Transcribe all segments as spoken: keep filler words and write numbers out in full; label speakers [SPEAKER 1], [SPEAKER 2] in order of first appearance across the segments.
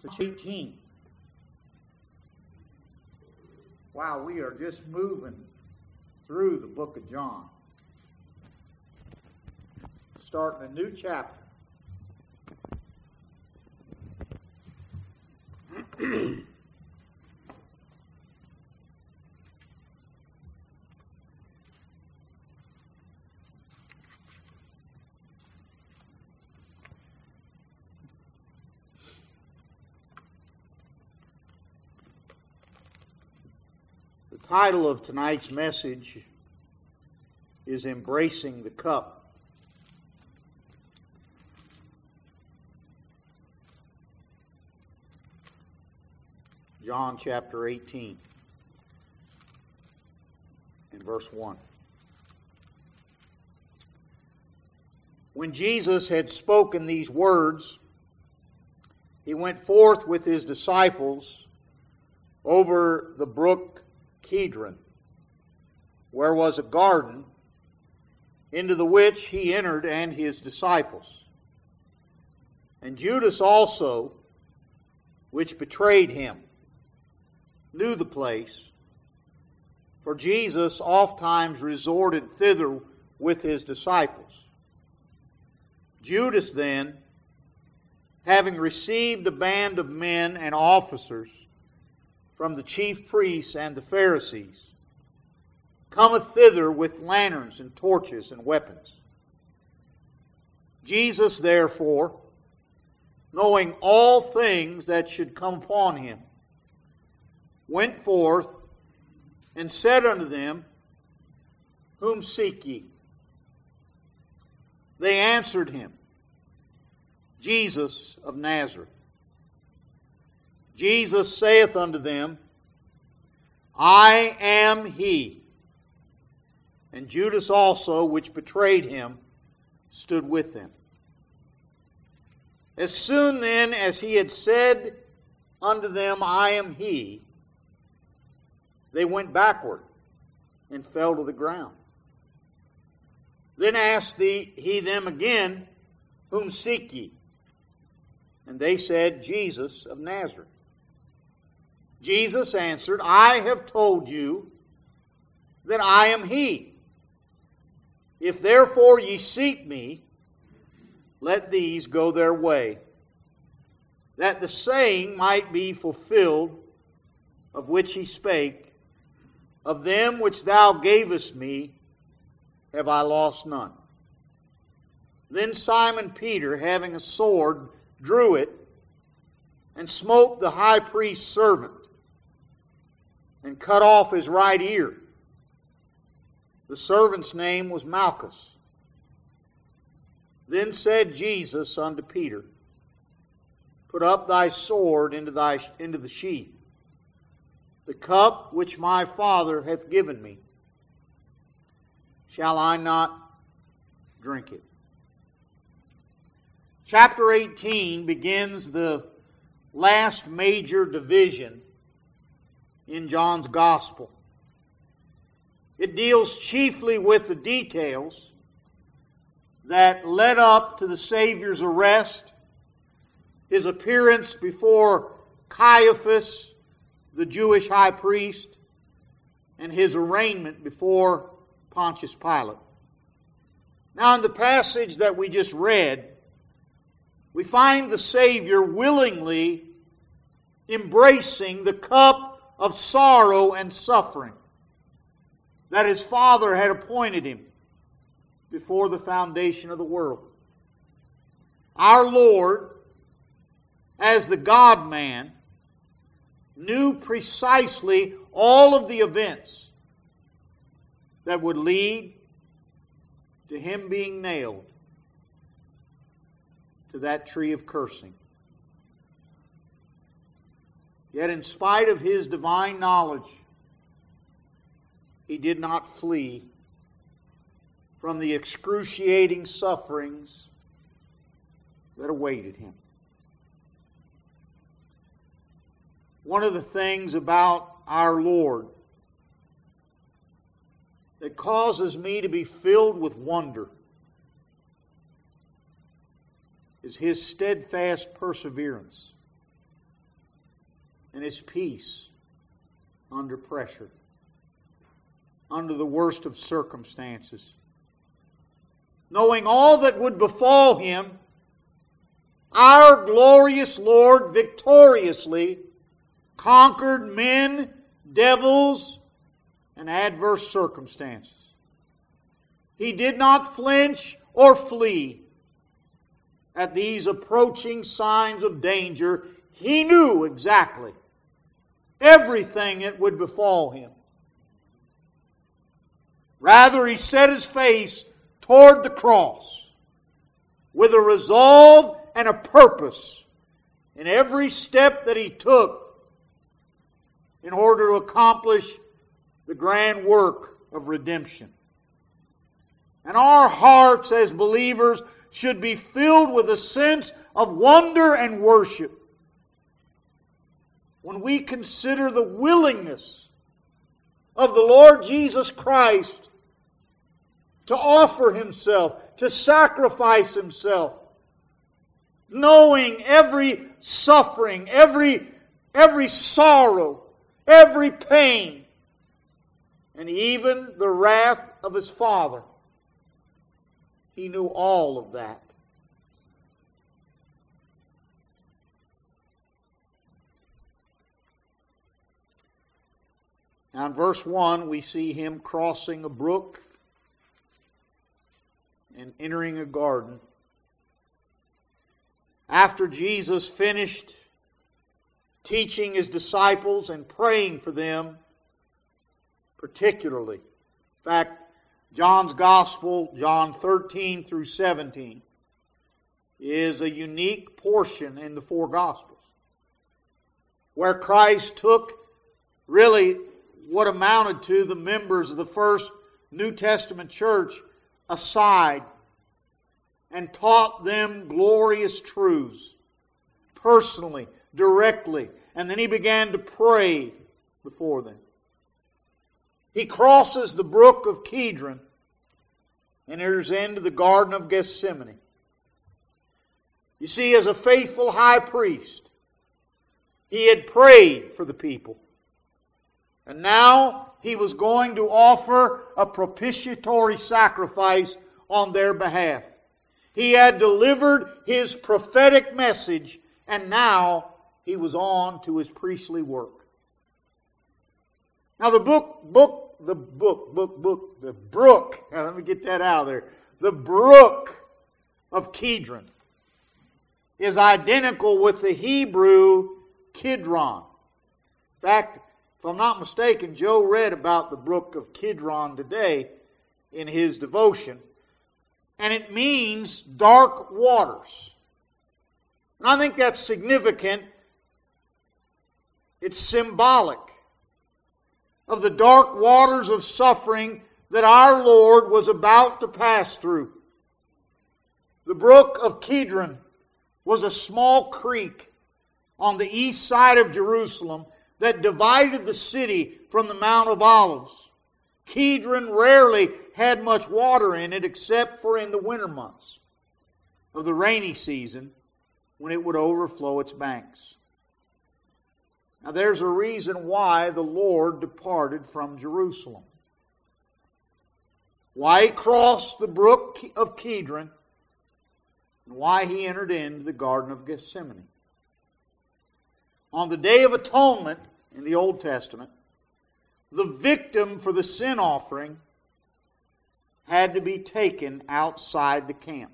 [SPEAKER 1] It's eighteen. Wow, we are just moving through the book of John. Starting a new chapter. The title of tonight's message is Embracing the Cup. John chapter eighteen and verse one. When Jesus had spoken these words, he went forth with his disciples over the brook Kidron, where was a garden, into the which he entered and his disciples. And Judas also, which betrayed him, knew the place, for Jesus ofttimes resorted thither with his disciples. Judas then, having received a band of men and officers from the chief priests and the Pharisees, cometh thither with lanterns and torches and weapons. Jesus therefore, knowing all things that should come upon him, went forth and said unto them, Whom seek ye? They answered him, Jesus of Nazareth. Jesus saith unto them, I am he. And Judas also, which betrayed him, stood with them. As soon then as he had said unto them, I am he, they went backward and fell to the ground. Then asked he them again, Whom seek ye? And they said, Jesus of Nazareth. Jesus answered, I have told you that I am he. If therefore ye seek me, let these go their way, that the saying might be fulfilled of which he spake, Of them which thou gavest me have I lost none. Then Simon Peter, having a sword, drew it, and smote the high priest's servant, and cut off his right ear. The servant's name was Malchus. Then said Jesus unto Peter, Put up thy sword into thy into the sheath. The cup which my Father hath given me, shall I not drink it? Chapter eighteen begins the last major division in John's Gospel. It deals chiefly with the details that led up to the Savior's arrest, his appearance before Caiaphas, the Jewish high priest, and his arraignment before Pontius Pilate. Now, in the passage that we just read, we find the Savior willingly embracing the cup of sorrow and suffering that his Father had appointed him before the foundation of the world. Our Lord, as the God-man, knew precisely all of the events that would lead to him being nailed to that tree of cursing. Yet in spite of his divine knowledge, he did not flee from the excruciating sufferings that awaited him. One of the things about our Lord that causes me to be filled with wonder is his steadfast perseverance and his peace under pressure, under the worst of circumstances. Knowing all that would befall him, our glorious Lord victoriously conquered men, devils, and adverse circumstances. He did not flinch or flee at these approaching signs of danger. He knew exactly everything that would befall him. Rather, he set his face toward the cross with a resolve and a purpose in every step that he took in order to accomplish the grand work of redemption. And our hearts as believers should be filled with a sense of wonder and worship when we consider the willingness of the Lord Jesus Christ to offer Himself, to sacrifice Himself, knowing every suffering, every, every sorrow, every pain, and even the wrath of His Father. He knew all of that. Now in verse one, we see Him crossing a brook and entering a garden. After Jesus finished teaching His disciples and praying for them particularly. In fact, John's Gospel, John thirteen through seventeen, is a unique portion in the four Gospels, where Christ took really what amounted to the members of the first New Testament church aside and taught them glorious truths, personally, directly, and then He began to pray before them. He crosses the brook of Kidron and enters into the Garden of Gethsemane. You see, as a faithful high priest, He had prayed for the people. And now He was going to offer a propitiatory sacrifice on their behalf. He had delivered His prophetic message, and now He was on to His priestly work. Now the book, book, the book, book, book, the brook, now let me get that out of there. The brook of Kidron is identical with the Hebrew Kidron. In fact, if I'm not mistaken, Joe read about the brook of Kidron today in his devotion. And it means dark waters. And I think that's significant. It's symbolic of the dark waters of suffering that our Lord was about to pass through. The brook of Kidron was a small creek on the east side of Jerusalem that divided the city from the Mount of Olives. Kidron rarely had much water in it except for in the winter months of the rainy season when it would overflow its banks. Now there's a reason why the Lord departed from Jerusalem. Why He crossed the brook of Kidron, and why He entered into the Garden of Gethsemane. On the Day of Atonement in the Old Testament, the victim for the sin offering had to be taken outside the camp.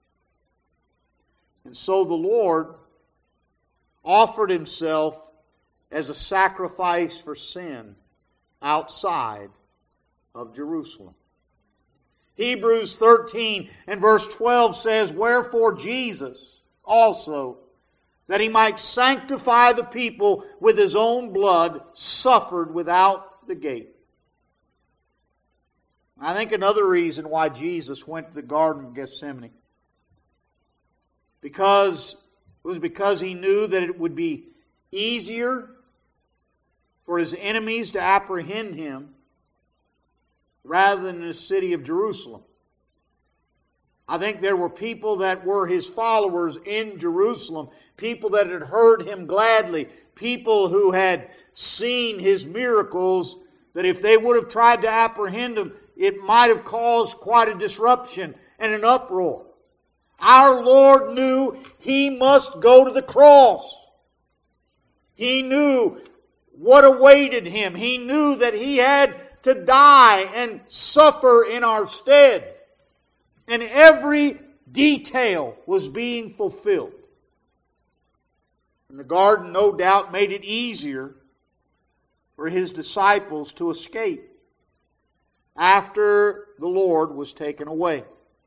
[SPEAKER 1] And so the Lord offered Himself as a sacrifice for sin outside of Jerusalem. Hebrews thirteen and verse twelve says, "Wherefore Jesus also, that He might sanctify the people with His own blood, suffered without the gate." I think another reason why Jesus went to the Garden of Gethsemane because it was because He knew that it would be easier for His enemies to apprehend Him rather than in the city of Jerusalem. I think there were people that were His followers in Jerusalem, people that had heard Him gladly, people who had seen His miracles, that if they would have tried to apprehend Him, it might have caused quite a disruption and an uproar. Our Lord knew He must go to the cross. He knew what awaited Him. He knew that He had to die and suffer in our stead. And every detail was being fulfilled. And the garden, no doubt, made it easier for His disciples to escape after the Lord was taken away.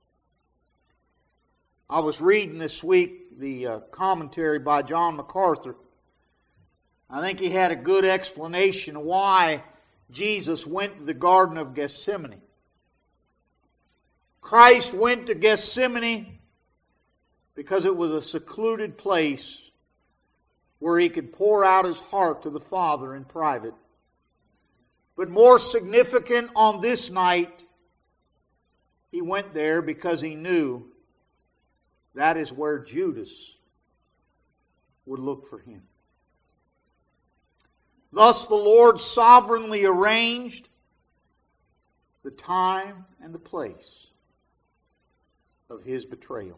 [SPEAKER 1] I was reading this week the uh, commentary by John MacArthur. I think he had a good explanation why Jesus went to the Garden of Gethsemane. Christ went to Gethsemane because it was a secluded place where He could pour out His heart to the Father in private. But more significant on this night, He went there because He knew that is where Judas would look for Him. Thus the Lord sovereignly arranged the time and the place of His betrayal.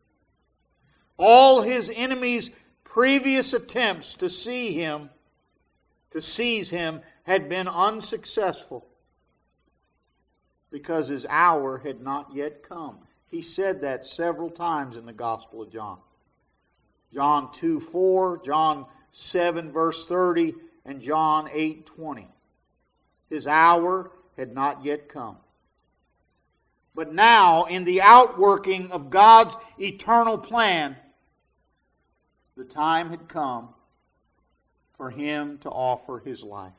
[SPEAKER 1] All His enemies' previous attempts to see Him, to seize Him, had been unsuccessful because His hour had not yet come. He said that several times in the Gospel of John. John two four, John seven verse thirty, and John eight twenty. His hour had not yet come. But now, in the outworking of God's eternal plan, the time had come for Him to offer His life.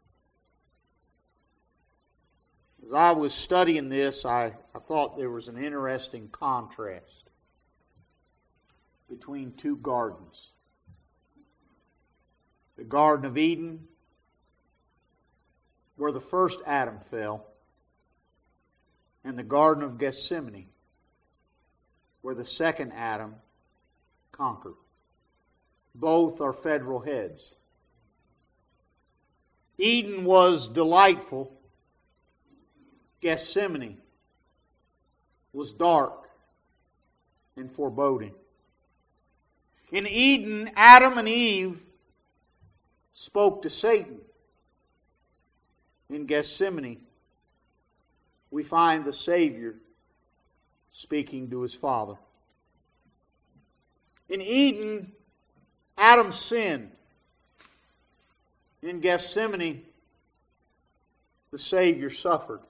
[SPEAKER 1] As I was studying this, I, I thought there was an interesting contrast between two gardens. The Garden of Eden, where the first Adam fell, and the Garden of Gethsemane, where the second Adam conquered. Both are federal heads. Eden was delightful. Gethsemane was dark and foreboding. In Eden, Adam and Eve spoke to Satan. In Gethsemane, we find the Savior speaking to His Father. In Eden, Adam sinned. In Gethsemane, the Savior suffered.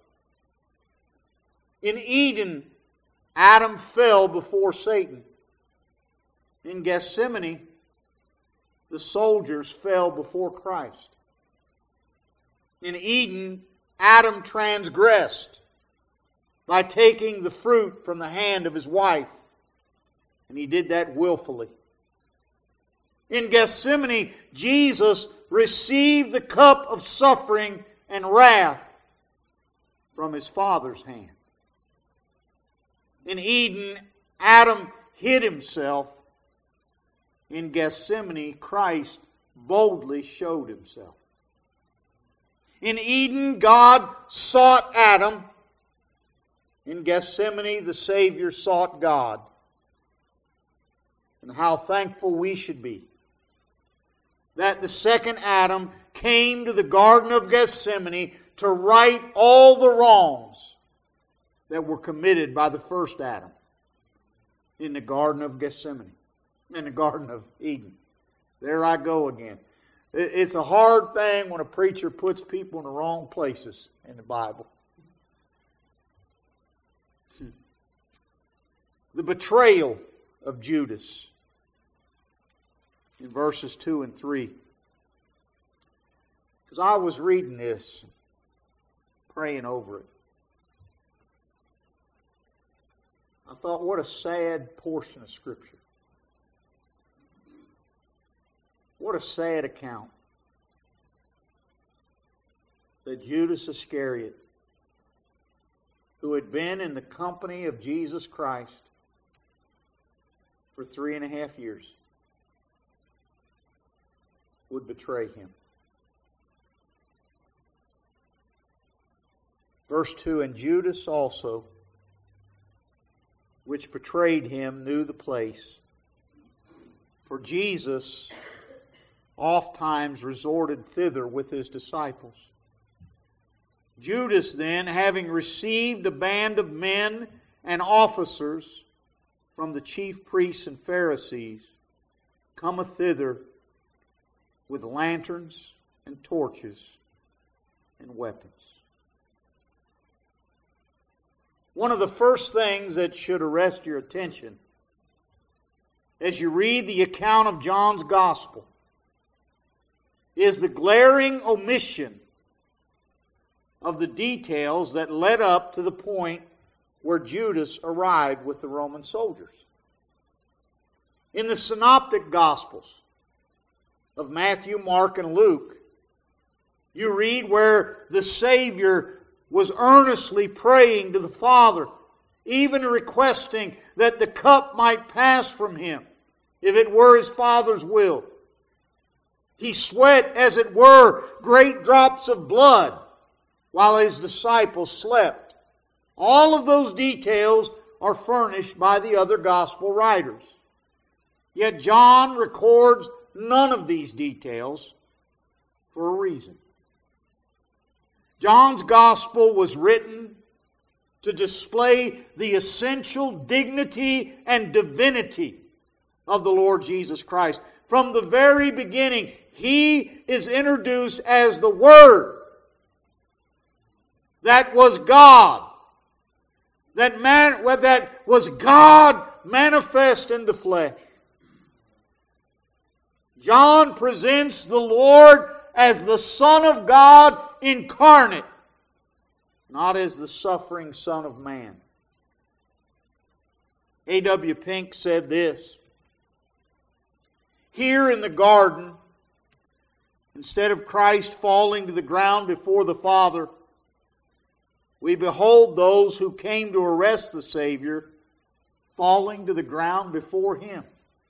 [SPEAKER 1] In Eden, Adam fell before Satan. In Gethsemane, the soldiers fell before Christ. In Eden, Adam transgressed by taking the fruit from the hand of his wife, and he did that willfully. In Gethsemane, Jesus received the cup of suffering and wrath from His Father's hand. In Eden, Adam hid himself. In Gethsemane, Christ boldly showed Himself. In Eden, God sought Adam. In Gethsemane, the Savior sought God. And how thankful we should be that the second Adam came to the Garden of Gethsemane to right all the wrongs that were committed by the first Adam in the Garden of Gethsemane, in the Garden of Eden. There I go again. It's a hard thing when a preacher puts people in the wrong places in the Bible. The betrayal of Judas in verses two and three. As I was reading this, praying over it, I thought, what a sad portion of Scripture. What a sad account that Judas Iscariot who had been in the company of Jesus Christ for three and a half years, would betray him. Verse two, and Judas also, which betrayed him, knew the place. For Jesus oft times resorted thither with his disciples. Judas then, having received a band of men and officers from the chief priests and Pharisees, cometh thither with lanterns and torches and weapons. One of the first things that should arrest your attention as you read the account of John's Gospel is the glaring omission of the details that led up to the point where Judas arrived with the Roman soldiers. In the Synoptic Gospels of Matthew, Mark, and Luke, you read where the Savior was earnestly praying to the Father, even requesting that the cup might pass from him, if it were his Father's will. He sweat, as it were, great drops of blood while his disciples slept. All of those details are furnished by the other gospel writers. Yet John records none of these details for a reason. John's gospel was written to display the essential dignity and divinity of the Lord Jesus Christ. From the very beginning, He is introduced as the Word that was God, that man, that was God manifest in the flesh. John presents the Lord as the Son of God incarnate, not as the suffering Son of Man. A W Pink said this: here in the garden, instead of Christ falling to the ground before the Father, we behold those who came to arrest the Savior falling to the ground before Him.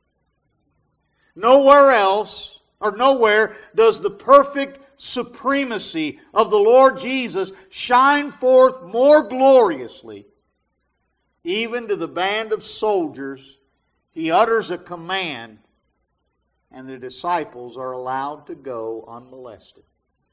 [SPEAKER 1] Nowhere else, or nowhere, does the perfect supremacy of the Lord Jesus shine forth more gloriously. Even to the band of soldiers, He utters a command, and the disciples are allowed to go unmolested.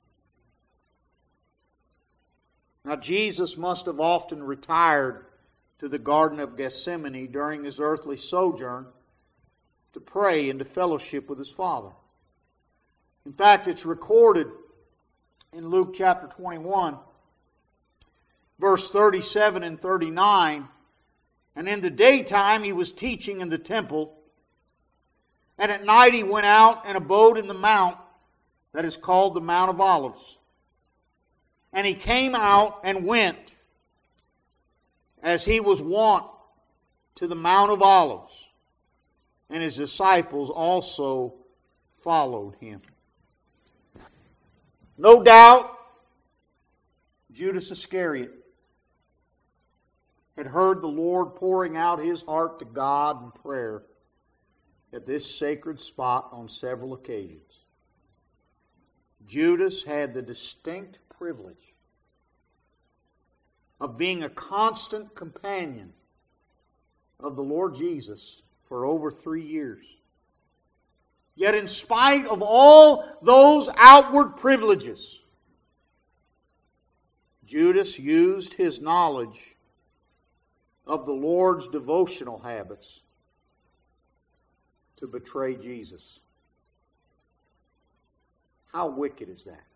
[SPEAKER 1] Now, Jesus must have often retired to the Garden of Gethsemane during His earthly sojourn to pray and to fellowship with His Father. In fact, it's recorded in Luke chapter twenty-one, verse thirty-seven and thirty-nine, and in the daytime He was teaching in the temple, and at night He went out and abode in the mount that is called the Mount of Olives. And He came out and went, as He was wont, to the Mount of Olives. And His disciples also followed Him. No doubt, Judas Iscariot had heard the Lord pouring out His heart to God in prayer at this sacred spot on several occasions. Judas had the distinct privilege of being a constant companion of the Lord Jesus for over three years. Yet in spite of all those outward privileges, Judas used his knowledge of the Lord's devotional habits to betray Jesus. How wicked is that?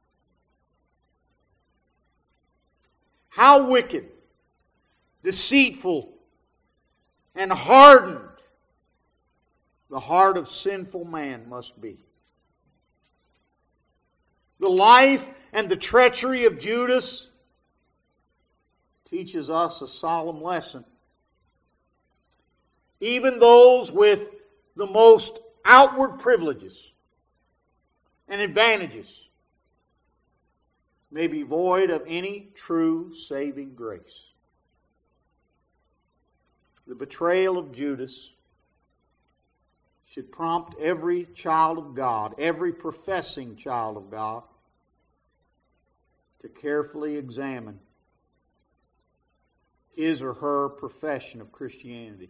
[SPEAKER 1] How wicked, deceitful, and hardened the heart of sinful man must be. The life and the treachery of Judas teaches us a solemn lesson. Even those with the most outward privileges and advantages may be void of any true saving grace. the betrayal of Judas should prompt every child of God, every professing child of God, to carefully examine his or her profession of Christianity.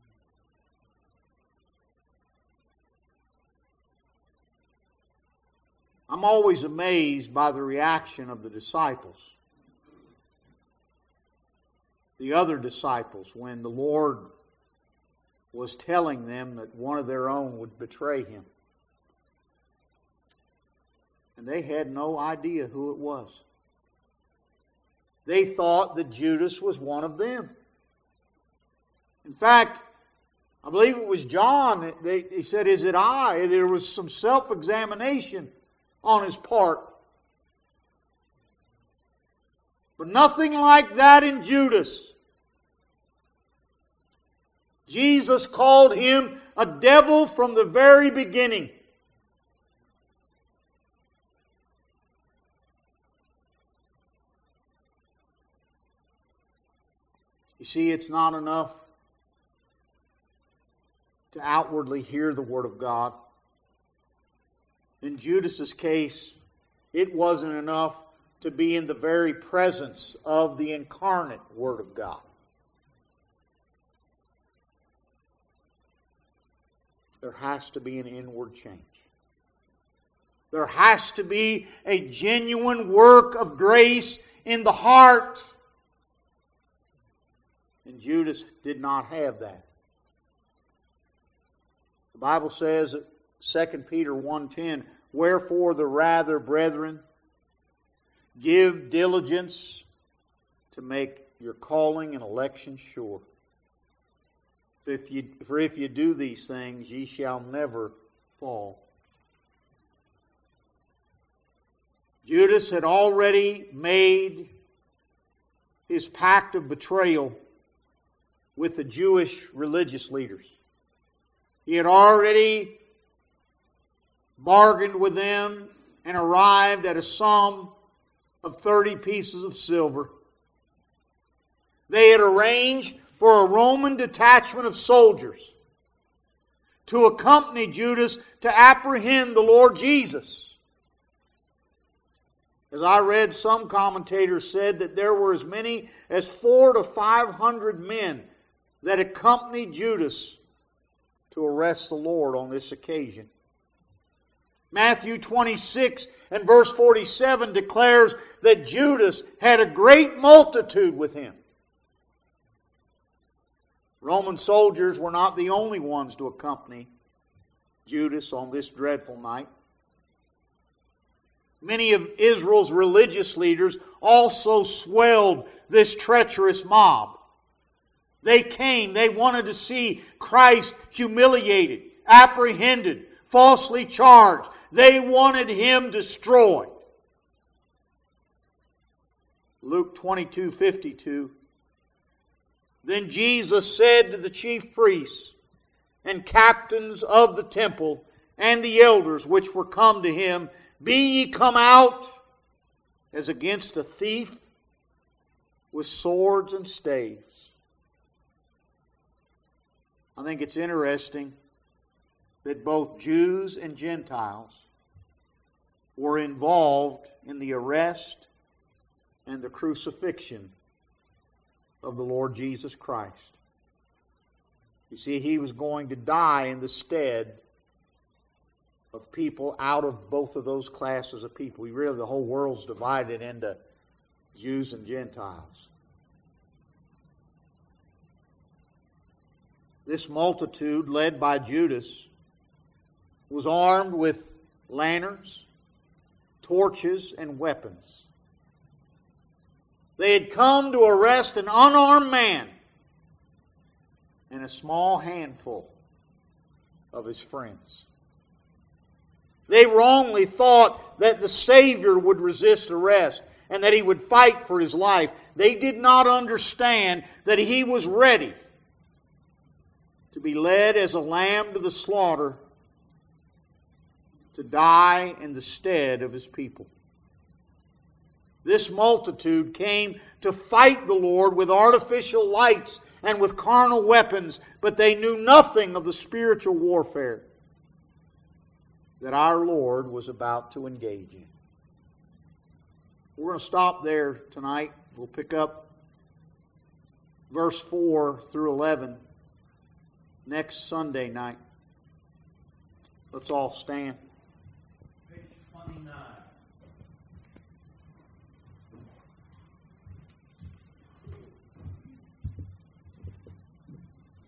[SPEAKER 1] I'm always amazed by the reaction of the disciples, the other disciples, when the Lord was telling them that one of their own would betray Him. And they had no idea who it was. They thought that Judas was one of them. In fact, I believe it was John, they, he said, "Is it I?" There was some self-examination on his part. But nothing like that in Judas. Jesus called him a devil from the very beginning. You see, it's not enough to outwardly hear the Word of God. In Judas's case, it wasn't enough to be in the very presence of the incarnate Word of God. There has to be an inward change. There has to be a genuine work of grace in the heart. And Judas did not have that. The Bible says, Second Peter one ten, "Wherefore the rather, brethren, give diligence to make your calling and election sure. For if you, for if you do these things, ye shall never fall." Judas had already made his pact of betrayal with the Jewish religious leaders. He had already bargained with them and arrived at a sum of thirty pieces of silver. They had arranged for a Roman detachment of soldiers to accompany Judas to apprehend the Lord Jesus. As I read, some commentators said that there were as many as four to five hundred men that accompanied Judas to arrest the Lord on this occasion. Matthew twenty-six and verse forty-seven declares that Judas had a great multitude with him. Roman soldiers were not the only ones to accompany Judas on this dreadful night. Many of Israel's religious leaders also swelled this treacherous mob. They came, they wanted to see Christ humiliated, apprehended, falsely charged. They wanted Him destroyed. Luke twenty-two fifty-two. Then Jesus said to the chief priests and captains of the temple and the elders which were come to Him, "Be ye come out as against a thief with swords and staves." I think it's interesting that both Jews and Gentiles were involved in the arrest and the crucifixion of the Lord Jesus Christ. You see, He was going to die in the stead of people out of both of those classes of people. We really, the whole world's divided into Jews and Gentiles. This multitude, led by Judas, was armed with lanterns, torches, and weapons. They had come to arrest an unarmed man and a small handful of his friends. They wrongly thought that the Savior would resist arrest and that He would fight for His life. They did not understand that He was ready to be led as a lamb to the slaughter, to die in the stead of His people. This multitude came to fight the Lord with artificial lights and with carnal weapons, but they knew nothing of the spiritual warfare that our Lord was about to engage in. We're going to stop there tonight. We'll pick up verse four through eleven next Sunday night. Let's all stand.